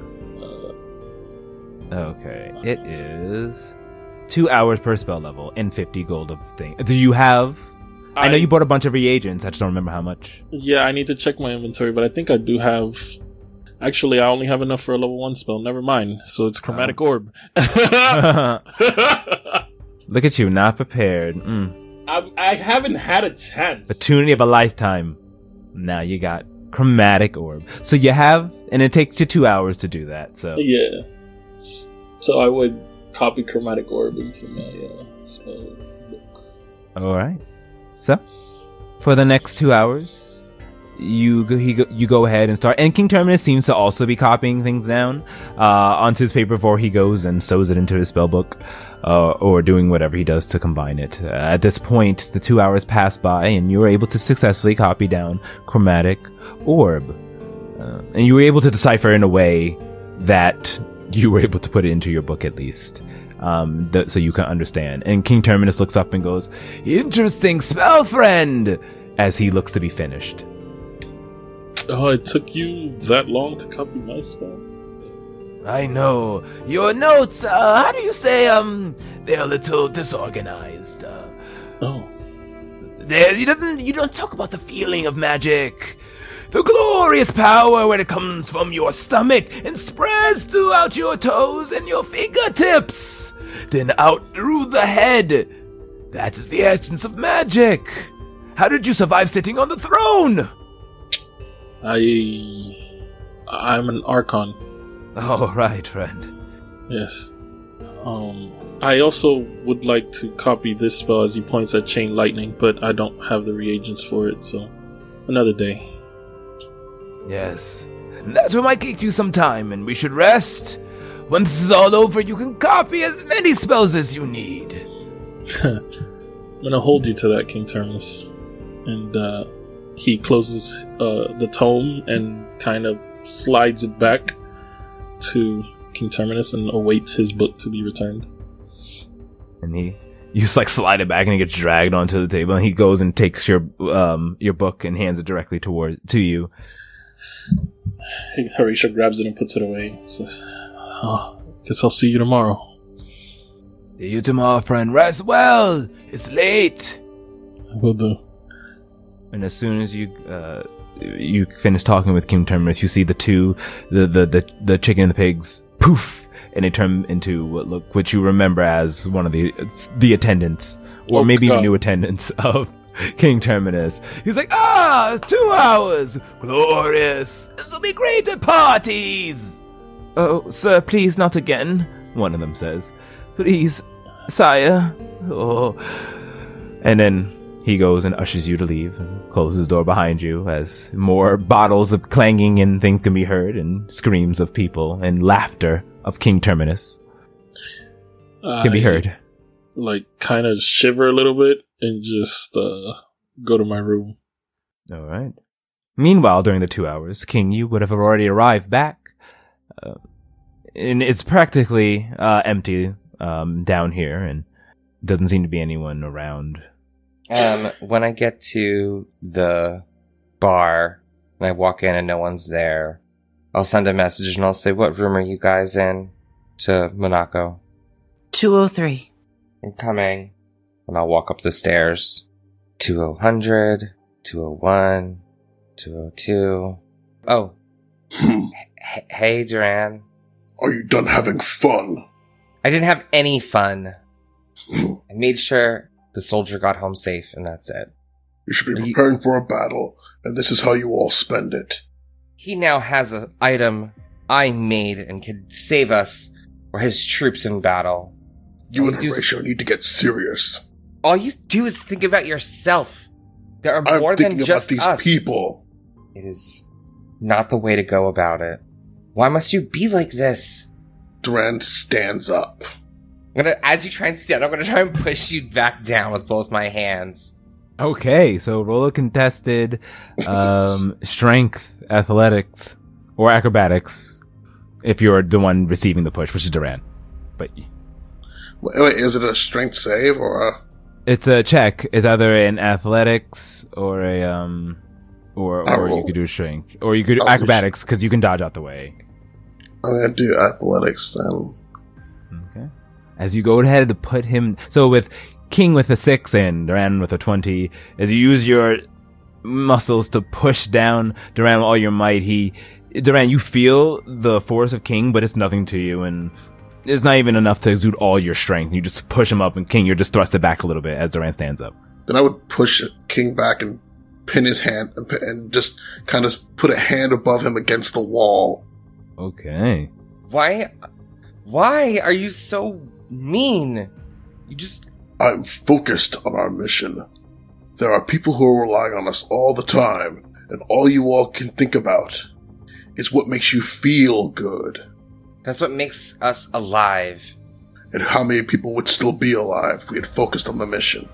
A: Okay, it is 2 hours per spell level and 50 gold of thing. Do you have? I know you bought a bunch of reagents. I just don't remember how much.
D: Yeah, I need to check my inventory, but I think I do have Actually, I only have enough for a level 1 spell. Never mind. So it's Chromatic Orb.
A: Look at you, not prepared.
D: I haven't had a chance.
A: The tunic of a lifetime. Now you got Chromatic Orb. So you have, and it takes you 2 hours to do that. So
D: yeah. So I would copy Chromatic Orb into my spell book.
A: All right. So for the next 2 hours, you go ahead and start. And King Terminus seems to also be copying things down onto his paper before he goes and sews it into his spell book, or doing whatever he does to combine it. At this point, the 2 hours pass by, and you were able to successfully copy down Chromatic Orb. And you were able to decipher in a way that you were able to put it into your book at least. So you can understand. And King Terminus looks up and goes, "Interesting spell, friend," as he looks to be finished.
D: Oh, it took you that long to copy my spell?
A: I know. Your notes, how do you say, they're a little disorganized.
D: Oh.
A: You don't talk about the feeling of magic. The glorious power when it comes from your stomach and spreads throughout your toes and your fingertips, then out through the head. That is the essence of magic. How did you survive sitting on the throne?
D: I'm an Archon.
A: Oh, right, friend.
D: Yes. I also would like to copy this spell as he points at Chain Lightning, but I don't have the reagents for it, so another day.
A: Yes. That might take you some time, and we should rest. Once this is all over, you can copy as many spells as you need.
D: I'm gonna hold you to that, King Terminus. And, he closes the tome and kind of slides it back to King Terminus and awaits his book to be returned.
A: And you just like slide it back and it gets dragged onto the table, and he goes and takes your book and hands it directly to you.
D: Horatio grabs it and puts it away and says, guess I'll see you tomorrow.
A: See you tomorrow, friend. Rest well. It's late.
D: I will do.
A: And as soon as you finish talking with King Terminus, you see the chicken and the pigs poof, and they turn into what you remember as one of the attendants, or maybe new attendants of King Terminus. He's like, 2 hours, glorious. This will be great at parties. Oh, sir, please not again. One of them says, "Please, sire." Oh, and then he goes and ushers you to leave and closes the door behind you as more bottles of clanging and things can be heard, and screams of people and laughter of King Terminus can be heard.
D: Kind of shiver a little bit and just go to my room.
A: All right. Meanwhile, during the 2 hours, King, you would have already arrived back. And it's practically empty down here, and doesn't seem to be anyone around.
C: When I get to the bar and I walk in and no one's there, I'll send a message and I'll say, "What room are you guys in?" to Monaco.
E: 203.
C: I'm coming. And I'll walk up the stairs. 200, 201, 202. Oh. Hey, Duran.
F: Are you done having fun?
C: I didn't have any fun. I made sure the soldier got home safe, and that's it.
F: You should be preparing for a battle, and this is how you all spend it.
C: He now has an item I made and can save us or his troops in battle.
F: You and Horatio need to get serious.
C: All you do is think about yourself. There are more than just us.
F: I'm thinking about these people.
C: It is not the way to go about it. Why must you be like this?
F: Duran stands up.
C: As you try and stand, I'm gonna try and push you back down with both my hands.
A: Okay, so roll a contested strength, athletics, or acrobatics if you're the one receiving the push, which is Duran. But
F: wait, is it a strength save or a?
A: It's a check. It's either an athletics or a or you could do strength, or you could acrobatics because you can dodge out the way.
F: I'm gonna do athletics then.
A: Okay. As you go ahead to put him, so with King with a 6 and Duran with a 20, as you use your muscles to push down Duran with all your might, he Duran, you feel the force of King, but it's nothing to you, and it's not even enough to exude all your strength. You just push him up, and King, you're just thrusted back a little bit as Duran stands up.
F: Then I would push King back and pin his hand and just kind of put a hand above him against the wall.
A: Okay.
C: Why are you so mean?
F: I'm focused on our mission. There are people who are relying on us all the time, and all you all can think about is what makes you feel good.
C: That's what makes us alive.
F: And how many people would still be alive if we had focused on the mission?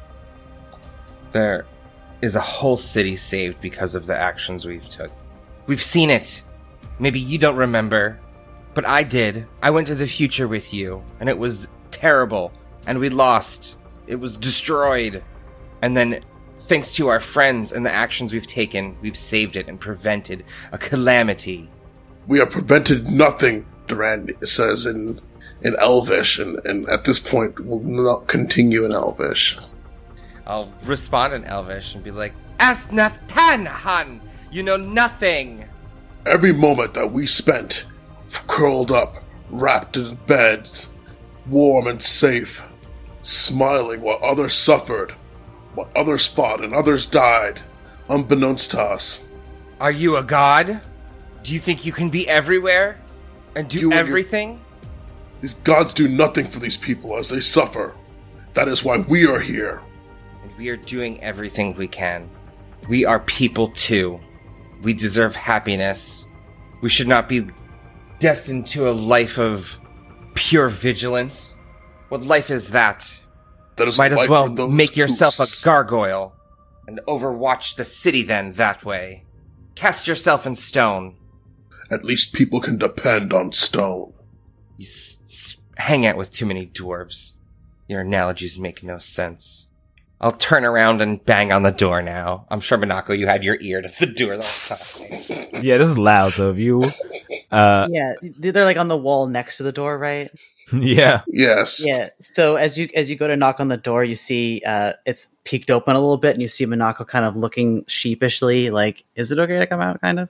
C: There is a whole city saved because of the actions we've took. We've seen it. Maybe you don't remember, but I did. I went to the future with you, and it was terrible, and we lost. It was destroyed. And then, thanks to our friends and the actions we've taken, we've saved it and prevented a calamity.
F: We have prevented nothing, Duran says in Elvish, and at this point will not continue in Elvish.
C: I'll respond in Elvish and be like, Asnaftanhan! You know nothing!
F: Every moment that we spent curled up, wrapped in beds, warm and safe, smiling while others suffered, while others fought and others died, unbeknownst to us.
C: Are you a god? Do you think you can be everywhere? And do everything?
F: These gods do nothing for these people as they suffer. That is why we are here.
C: And we are doing everything we can. We are people too. We deserve happiness. We should not be destined to a life of pure vigilance. What life is that?
F: That is
C: Might as well
F: for those
C: make yourself
F: who
C: a gargoyle and overwatch the city then that way. Cast yourself in stone.
F: At least people can depend on stone.
C: You hang out with too many dwarves. Your analogies make no sense. I'll turn around and bang on the door now. I'm sure, Minako, you had your ear to the door the whole time.
A: Yeah, this is loud, so if you...
E: Yeah, they're like on the wall next to the door, right?
A: Yeah.
F: Yes.
E: Yeah. So as you go to knock on the door, you see it's peeked open a little bit, and you see Minako kind of looking sheepishly, like, "Is it okay to come out?" Kind of,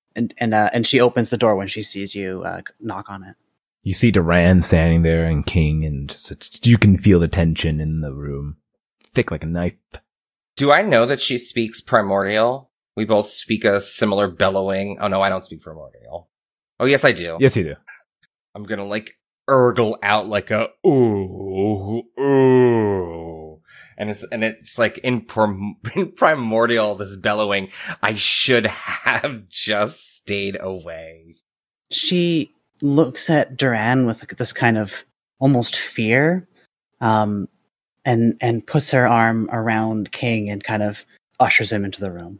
E: and she opens the door when she sees you knock on it.
A: You see Duran standing there and King, and you can feel the tension in the room, thick like a knife.
C: Do I know that she speaks Primordial? We both speak a similar bellowing. Oh no, I don't speak Primordial. Oh yes, I do.
A: Yes, you do.
C: I'm gonna urgle out like a ooh, ooh. And it's like in Primordial, this bellowing. I should have just stayed away.
E: She looks at Duran with this kind of almost fear, and puts her arm around King and kind of ushers him into the room.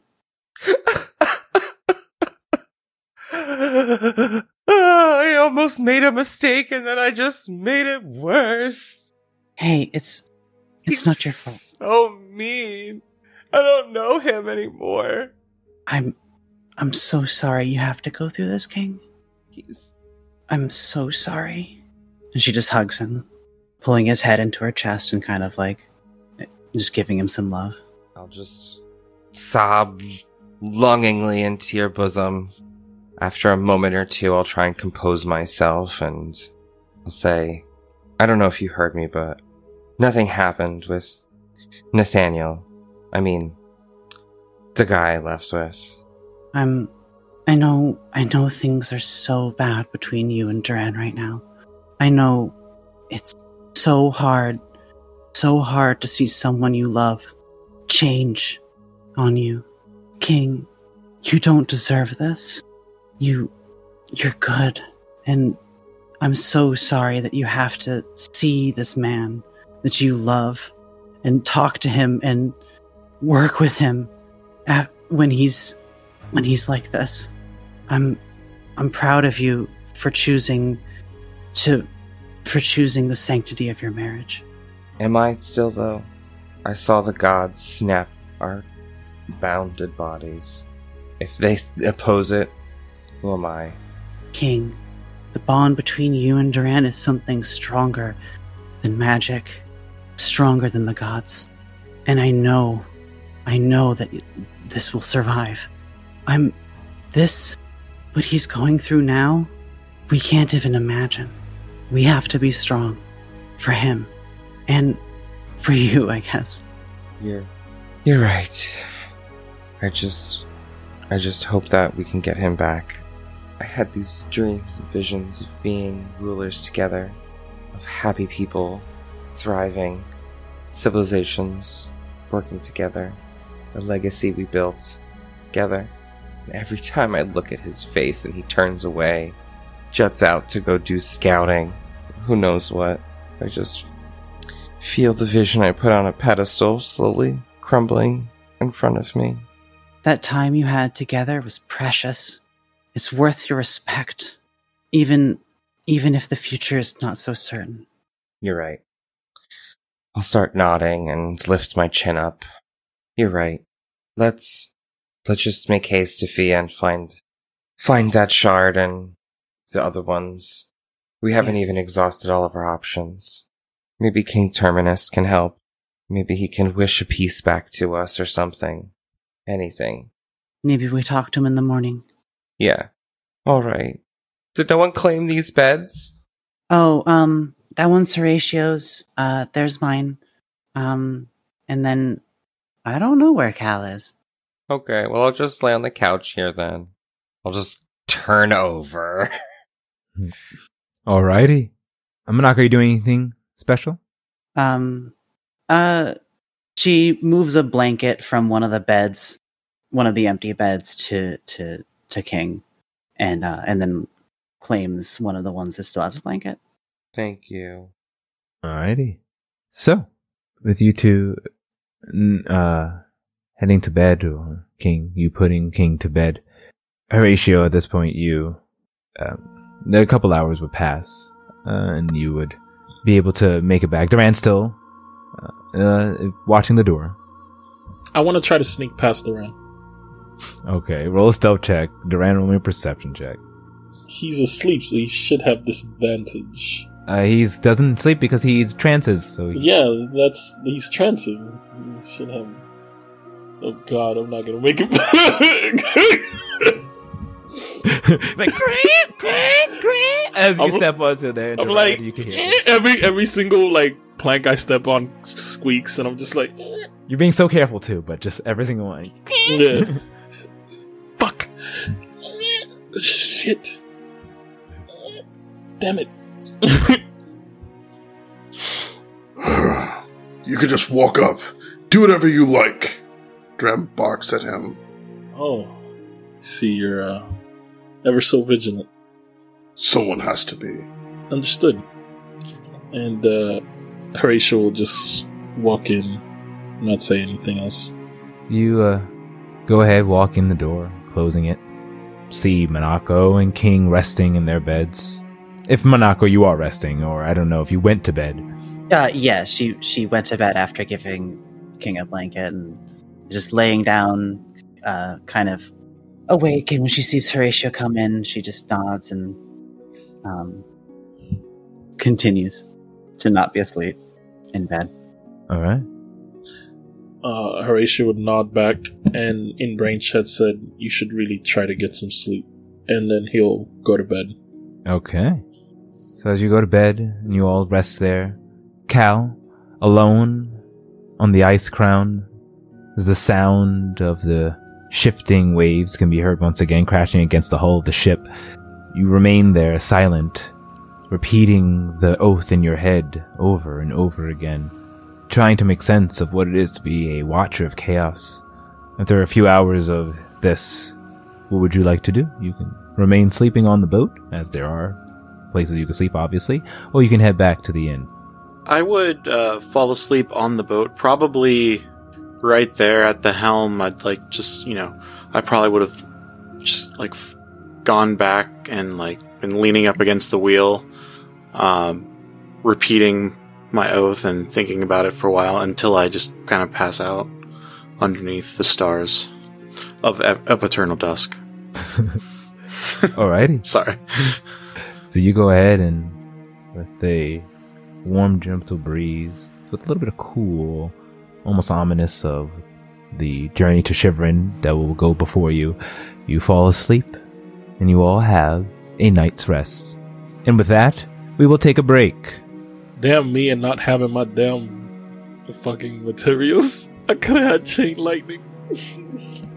C: I almost made a mistake, and then I just made it worse.
E: Hey, it's not your fault.
C: So mean. I don't know him anymore.
E: I'm so sorry you have to go through this, King. I'm so sorry. And she just hugs him, pulling his head into her chest and kind of like just giving him some love.
C: I'll just sob longingly into your bosom. After a moment or two, I'll try and compose myself, and I'll say, I don't know if you heard me, but nothing happened with Nathaniel. I mean, the guy I left with.
E: I know things are so bad between you and Duran right now. I know it's so hard to see someone you love change on you. King, you don't deserve this. You're good, and I'm so sorry that you have to see this man that you love and talk to him and work with him when he's like this. I'm proud of you for choosing the sanctity of your marriage.
C: Am I still, though? I saw the gods snap our bounded bodies. If they oppose it, who am I?
E: King, the bond between you and Duran is something stronger than magic, stronger than the gods. And I know that this will survive. This what he's going through now, we can't even imagine. We have to be strong for him and for you, I guess.
C: You're right. I just hope that we can get him back. I had these dreams and visions of being rulers together, of happy people, thriving, civilizations working together, a legacy we built together. And every time I look at his face and he turns away, juts out to go do scouting, who knows what, I just feel the vision I put on a pedestal slowly crumbling in front of me.
E: That time you had together was precious. It's worth your respect, even if the future is not so certain.
C: You're right. I'll start nodding and lift my chin up. You're right. Let's just make haste to Fia and find that shard and the other ones. We haven't even exhausted all of our options. Maybe King Terminus can help. Maybe he can wish a peace back to us or something. Anything.
E: Maybe we talk to him in the morning.
C: Yeah. Alright. Did no one claim these beds?
E: Oh, that one's Horatio's. There's mine. And then I don't know where Cal is.
C: Okay, well I'll just lay on the couch here then. I'll just turn over.
A: Alrighty. Manako, are you doing anything special?
E: She moves a blanket from one of the beds, one of the empty beds to King, and then claims one of the ones that still has a blanket.
C: Thank you.
A: Alrighty. So, with you two heading to bed, or you putting King to bed, Horatio, at this point, a couple hours would pass, and you would be able to make it back. Duran's still watching the door.
D: I want to try to sneak past Duran.
A: Okay, roll a stealth check. Duran, roll me a perception check.
D: He's asleep, so he should have disadvantage.
A: He doesn't sleep because he's trances, so...
D: Yeah, he's trancing. He should have... Oh god, I'm not gonna make it back!
A: Like, as you step onto there,
D: I'm like,
A: you can hear
D: every single, like, plank I step on squeaks, and I'm just like...
A: You're being so careful, too, but just every single one.
D: Yeah. Fuck! Shit! Damn it.
F: You could just walk up. Do whatever you like. Drem barks at him.
D: Oh. See, you're, ever so vigilant.
F: Someone has to be.
D: Understood. And, Horatio will just walk in, not say anything else.
A: You, go ahead, walk in the door, closing it. See Manako and King resting in their beds. If Manako, you are resting, or I don't know if you went to bed.
E: Yeah, she went to bed after giving King a blanket and just laying down, kind of awake. And when she sees Horatio come in, she just nods and continues to not be asleep in bed.
A: All right.
D: Horatio would nod back, and in Brainchat said, "You should really try to get some sleep," and then he'll go to bed.
A: Okay. So as you go to bed and you all rest there, Cal, alone on the ice crown, as the sound of the shifting waves can be heard once again crashing against the hull of the ship, you remain there silent, repeating the oath in your head over and over again, trying to make sense of what it is to be a watcher of chaos. After a few hours of this, what would you like to do? You can remain sleeping on the boat, as there are places you can sleep, obviously, or you can head back to the inn.
B: I would fall asleep on the boat, probably right there at the helm. I'd like just, I probably would have just like gone back and like been leaning up against the wheel, repeating my oath and thinking about it for a while until I just kind of pass out underneath the stars of eternal dusk.
A: Alrighty.
B: Sorry.
A: So you go ahead and with a warm, gentle breeze, with a little bit of cool, almost ominous of the journey to Shivrin that will go before you, you fall asleep and you all have a night's rest. And with that, we will take a break.
D: Damn me and not having my damn fucking materials. I could have had chain lightning.